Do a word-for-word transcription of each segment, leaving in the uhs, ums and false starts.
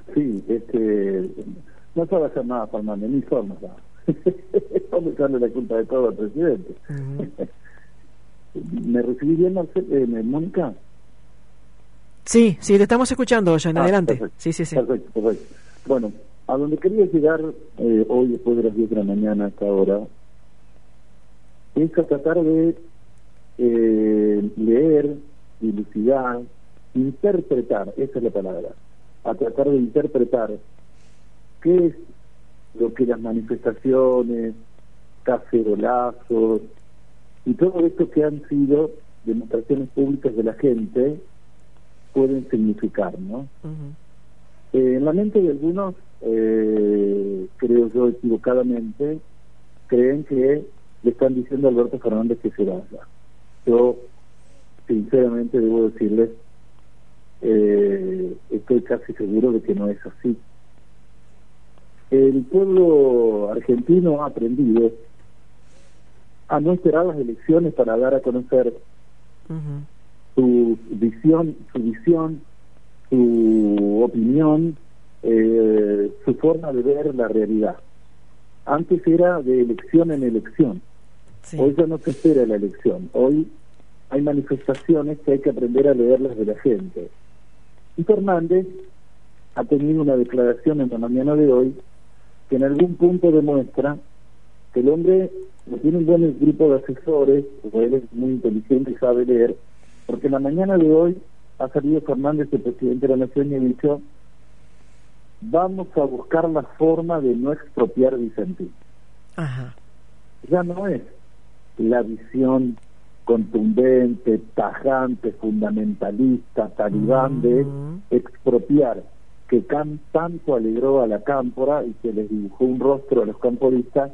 Sí, este, no sabe hacer nada, Fernando, ni forma. Vamos a echarle la culpa de todo al presidente. Uh-huh. ¿Me recibí bien, Marcel, eh, Mónica? Sí, sí, te estamos escuchando, ya en ah, adelante. Perfecto, sí, sí, sí. Perfecto, perfecto. Bueno, a donde quería llegar eh, hoy, después de las diez de la mañana hasta ahora, es a tratar de eh, leer, dilucidar, interpretar, esa es la palabra, a tratar de interpretar qué es lo que las manifestaciones, cacerolazos y todo esto que han sido demostraciones públicas de la gente pueden significar, ¿no? Uh-huh. Eh, en la mente de algunos, eh, creo yo equivocadamente, creen que le están diciendo a Alberto Fernández que se vaya. Yo, sinceramente, debo decirles, eh, estoy casi seguro de que no es así. El pueblo argentino ha aprendido a no esperar las elecciones para dar a conocer uh-huh. su visión, su visión, su opinión, eh, su forma de ver la realidad. Antes era de elección en elección. Sí. Hoy ya no se espera la elección. Hoy hay manifestaciones que hay que aprender a leerlas de la gente. Y Fernández ha tenido una declaración en la mañana de hoy que en algún punto demuestra que el hombre no tiene un buen grupo de asesores, porque él es muy inteligente y sabe leer, porque en la mañana de hoy ha salido Fernández, el presidente de la Nación, y ha dicho: vamos a buscar la forma de no expropiar Vicentín. Ajá. Ya no es la visión contundente, tajante, fundamentalista, talibán uh-huh. de expropiar, que can, tanto alegró a la cámpora y que les dibujó un rostro a los camporistas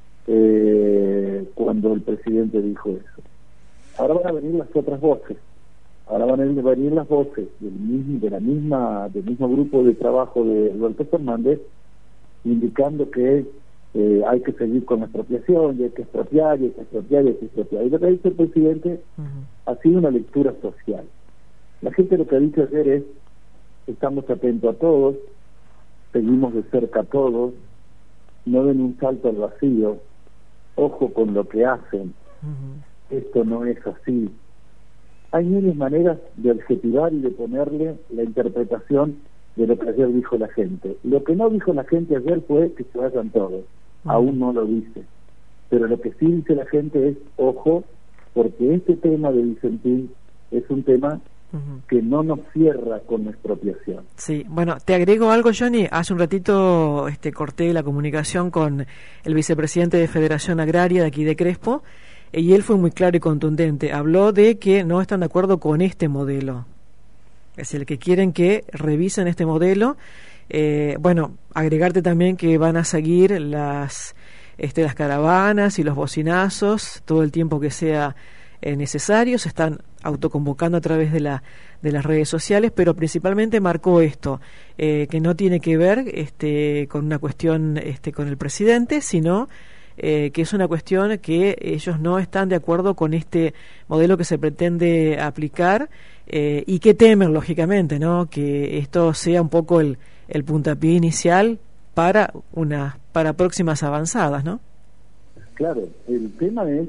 eh, cuando el presidente dijo eso. Ahora van a venir las otras voces, ahora van a venir las voces del mismo, de la misma, del mismo grupo de trabajo de Alberto Fernández, indicando que eh, hay que seguir con la expropiación, y hay que expropiar, y hay que expropiar, y hay que expropiar. Y lo que ha dicho el presidente uh-huh. ha sido una lectura social. La gente lo que ha dicho ayer es: estamos atentos a todos, seguimos de cerca a todos, no den un salto al vacío, ojo con lo que hacen, uh-huh. esto no es así. Hay miles maneras de adjetivar y de ponerle la interpretación de lo que ayer dijo la gente. Lo que no dijo la gente ayer fue que se vayan todos, uh-huh. aún no lo dice. Pero lo que sí dice la gente es: ojo, porque este tema de Vicentín es un tema uh-huh. que no nos cierra con la expropiación. Sí, bueno, te agrego algo, Johnny. Hace un ratito este, corté la comunicación con el vicepresidente de Federación Agraria de aquí de Crespo, y él fue muy claro y contundente. Habló de que no están de acuerdo con este modelo. Es el que quieren que revisen este modelo. Eh, bueno, agregarte también que van a seguir las, este, las caravanas y los bocinazos todo el tiempo que sea eh, necesario. Se están autoconvocando a través de la de las redes sociales, pero principalmente marcó esto, eh, que no tiene que ver este, con una cuestión este, con el presidente, sino Eh, que es una cuestión que ellos no están de acuerdo con este modelo que se pretende aplicar eh, y que temen, lógicamente, ¿no?, que esto sea un poco el, el puntapié inicial para una para próximas avanzadas, ¿no? Claro, el tema es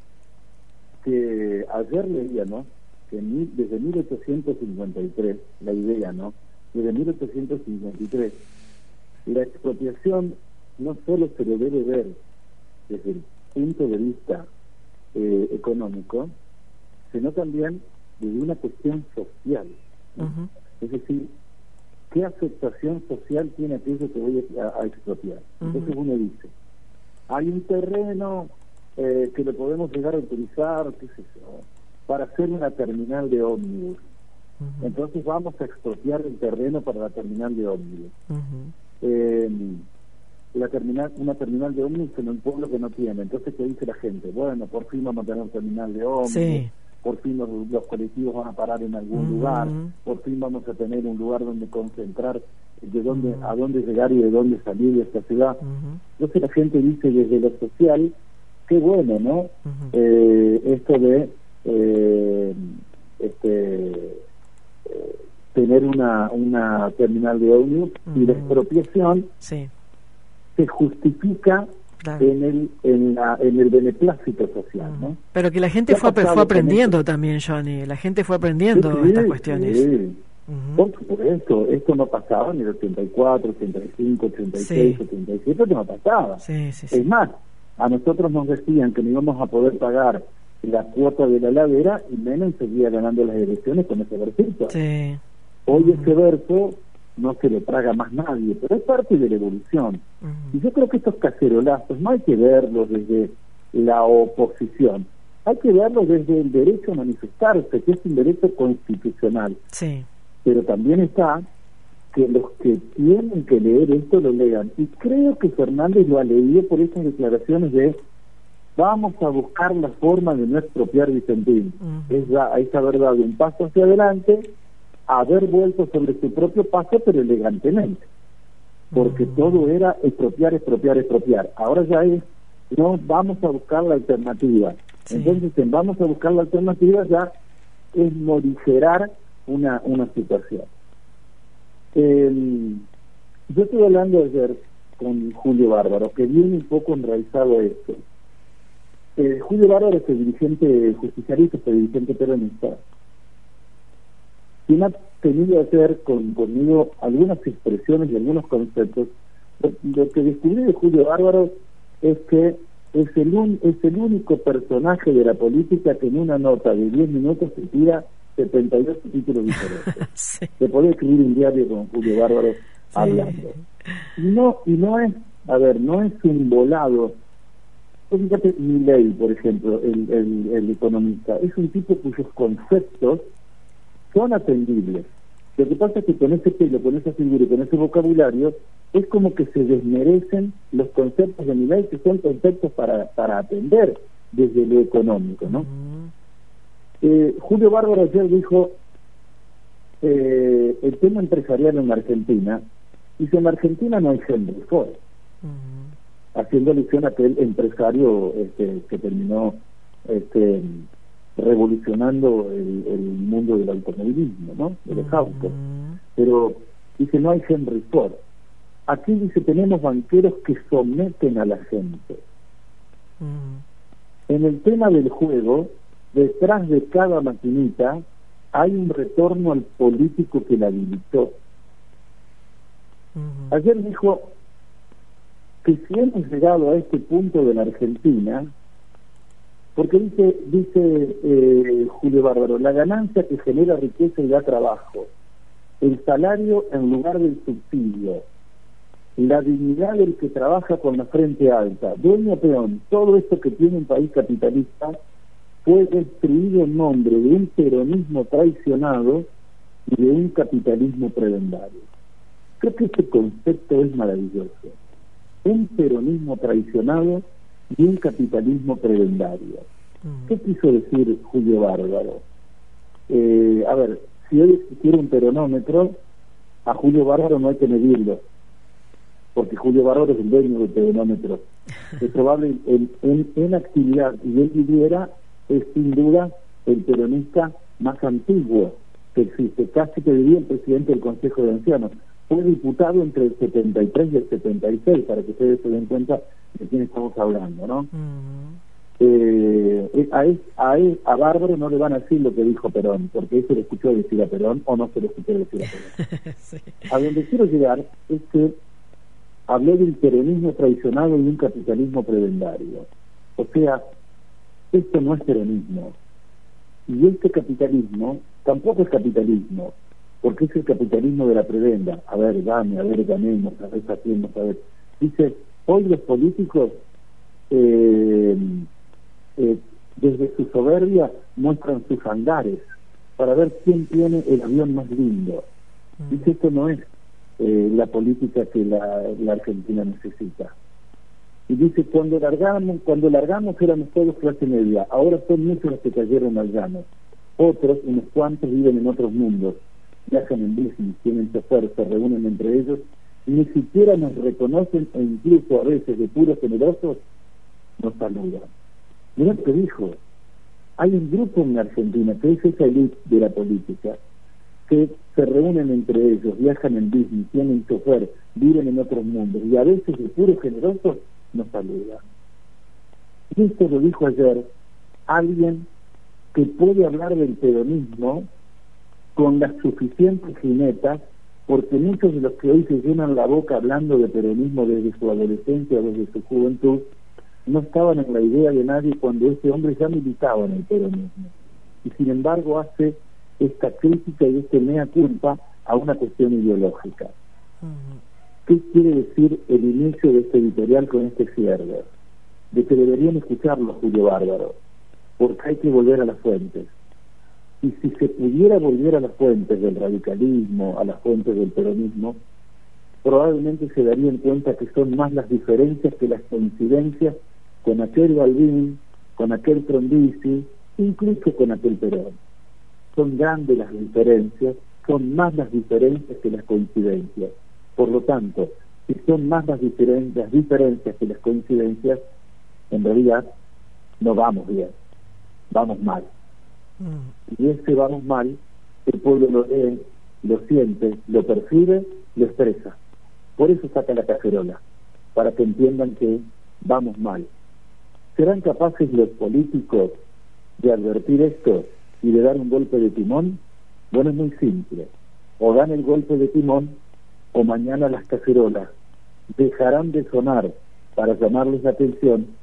que ayer leía, ¿no?, que mil, desde mil ochocientos cincuenta y tres, la idea, ¿no?, desde mil ochocientos cincuenta y tres, la expropiación no solo se lo debe ver desde el punto de vista eh, económico, sino también desde una cuestión social, ¿no? Uh-huh. Es decir, ¿qué aceptación social tiene aquello que voy a, a expropiar? Uh-huh. Entonces uno dice, hay un terreno eh, que lo podemos llegar a utilizar, qué sé yo, para hacer una terminal de ómnibus. Uh-huh. Entonces vamos a expropiar el terreno para la terminal de ómnibus. Uh-huh. Eh, la terminal, una terminal de ómnibus en un pueblo que no tiene. Entonces, ¿qué dice la gente? Bueno, por fin vamos a tener una terminal de ómnibus, sí. por fin los, los colectivos van a parar en algún uh-huh. lugar, por fin vamos a tener un lugar donde concentrar de dónde, uh-huh. a dónde llegar y de dónde salir de esta ciudad. Uh-huh. Entonces la gente dice desde lo social, qué bueno, ¿no? Uh-huh. Eh, esto de eh, este eh, tener una, una terminal de ómnibus, uh-huh. y la expropiación sí. se justifica claro. en el en, la, en el beneplácito social, uh-huh. ¿no? Pero que la gente fue, fue aprendiendo también, Johnny, la gente fue aprendiendo sí, estas cuestiones. Sí. Uh-huh. Por supuesto, esto no pasaba en el ochenta y cuatro, ochenta y cinco, ochenta y seis, sí. ochenta y siete, no pasaba. Sí, sí, sí. Es más, a nosotros nos decían que no íbamos a poder pagar la cuota de la ladera y Menem seguía ganando las elecciones con ese versito. Sí. Hoy uh-huh. ese verso no se lo traga más nadie, pero es parte de la evolución. Uh-huh. Y yo creo que estos cacerolazos no hay que verlos desde la oposición, hay que verlos desde el derecho a manifestarse, que es un derecho constitucional. Sí. Pero también está que los que tienen que leer esto lo lean. Y creo que Fernández lo ha leído por estas declaraciones de vamos a buscar la forma de no expropiar Vicentín. Uh-huh. Es la, es haber dado un paso hacia adelante, haber vuelto sobre su propio paso, pero elegantemente. Porque uh-huh. todo era expropiar, expropiar, expropiar. Ahora ya es, no, vamos a buscar la alternativa. Sí. Entonces, en vamos a buscar la alternativa ya es morigerar una, una situación. Eh, yo estuve hablando ayer con Julio Bárbaro, que viene un poco enraizado a esto. Eh, Julio Bárbaro es el dirigente justicialista, es el dirigente peronista, quien ha tenido que hacer con, conmigo algunas expresiones y algunos conceptos. Lo, lo que descubrí de Julio Bárbaro es que es el, un, es el único personaje de la política que en una nota de diez minutos se tira setenta y dos títulos diferentes. Sí. Se puede escribir un diario con Julio Bárbaro sí. hablando. Y no, y no es, a ver, no es un volado. Fíjate, Milei, por ejemplo, el, el, el economista, es un tipo cuyos conceptos son atendibles. Lo que pasa es que con ese pelo, con esa figura y con ese vocabulario, es como que se desmerecen los conceptos de Milei, que son conceptos para, para atender desde lo económico, ¿no? Uh-huh. Eh, Julio Bárbaro ayer dijo eh, el tema empresarial en Argentina, dice en Argentina no hay Henry Ford, uh-huh. haciendo alusión a aquel empresario este, que terminó este, revolucionando el, el mundo del automovilismo, ¿no? De los uh-huh. autos. Pero dice no hay Henry Ford. Aquí dice tenemos banqueros que someten a la gente. Uh-huh. En el tema del juego, detrás de cada maquinita hay un retorno al político que la habilitó. Uh-huh. Ayer dijo que si hemos llegado a este punto de la Argentina, porque dice dice eh, Julio Bárbaro, la ganancia que genera riqueza y da trabajo, el salario en lugar del subsidio, la dignidad del que trabaja con la frente alta, dueño peón, todo esto que tiene un país capitalista fue destruido en nombre de un peronismo traicionado y de un capitalismo prebendario. Creo que este concepto es maravilloso. Un peronismo traicionado y un capitalismo prebendario. Mm. ¿Qué quiso decir Julio Bárbaro? Eh, a ver, si hoy existiera un peronómetro, a Julio Bárbaro no hay que medirlo, porque Julio Bárbaro es el dueño del peronómetro. Es probable en, en, en actividad, y él viviera, es sin duda el peronista más antiguo que existe. Casi que diría el presidente del Consejo de Ancianos. Fue diputado entre el setenta y tres y el setenta y seis, para que ustedes se den cuenta de quién estamos hablando, ¿no? Uh-huh. eh, a, a, a Bárbaro no le van a decir lo que dijo Perón, porque eso le escuchó decir a Perón o no se lo escuchó decir a Perón. Sí. A donde quiero llegar es que hablé del peronismo traicionado y un capitalismo prebendario. O sea, esto no es peronismo. Y este capitalismo tampoco es capitalismo, porque es el capitalismo de la prebenda. A ver, dame, a ver, ganemos, a ver, saquemos, a ver. Dice, hoy los políticos, eh, eh, desde su soberbia, muestran sus hangares para ver quién tiene el avión más lindo. Dice, esto no es eh, la política que la, la Argentina necesita. Y dice, cuando largamos, cuando largamos éramos todos clase media, ahora son muchos los que cayeron al llano. Otros, unos cuantos, viven en otros mundos, viajan en bici, tienen chofer, se reúnen entre ellos, y ni siquiera nos reconocen, e incluso a veces de puros generosos, nos saludan. Mirá lo que dijo, hay un grupo en Argentina, que es esa élite de la política, que se reúnen entre ellos, viajan en Disney, tienen chofer, viven en otros mundos, y a veces de puro generoso nos saludan. Y esto lo dijo ayer alguien que puede hablar del peronismo con las suficientes jinetas, porque muchos de los que hoy se llenan la boca hablando de peronismo desde su adolescencia o desde su juventud, no estaban en la idea de nadie cuando ese hombre ya militaba en el peronismo. Y sin embargo hace esta crítica y este mea culpa a una cuestión ideológica. Uh-huh. ¿Qué quiere decir el inicio de este editorial con este cierre? De que deberían escucharlo, Julio Bárbaro, porque hay que volver a las fuentes. Y si se pudiera volver a las fuentes del radicalismo, a las fuentes del peronismo, probablemente se darían cuenta que son más las diferencias que las coincidencias con aquel Balbín, con aquel Frondizi, incluso con aquel Perón. Son grandes las diferencias, son más las diferencias que las coincidencias. Por lo tanto, si son más las, diferen las diferencias que las coincidencias, en realidad no vamos bien, vamos mal. Mm. Y ese vamos mal, el pueblo lo lee, lo siente, lo percibe, lo expresa. Por eso saca la cacerola, para que entiendan que vamos mal. ¿Serán capaces los políticos de advertir esto y de dar un golpe de timón? Bueno, es muy simple. O dan el golpe de timón, o mañana las cacerolas dejarán de sonar para llamarles la atención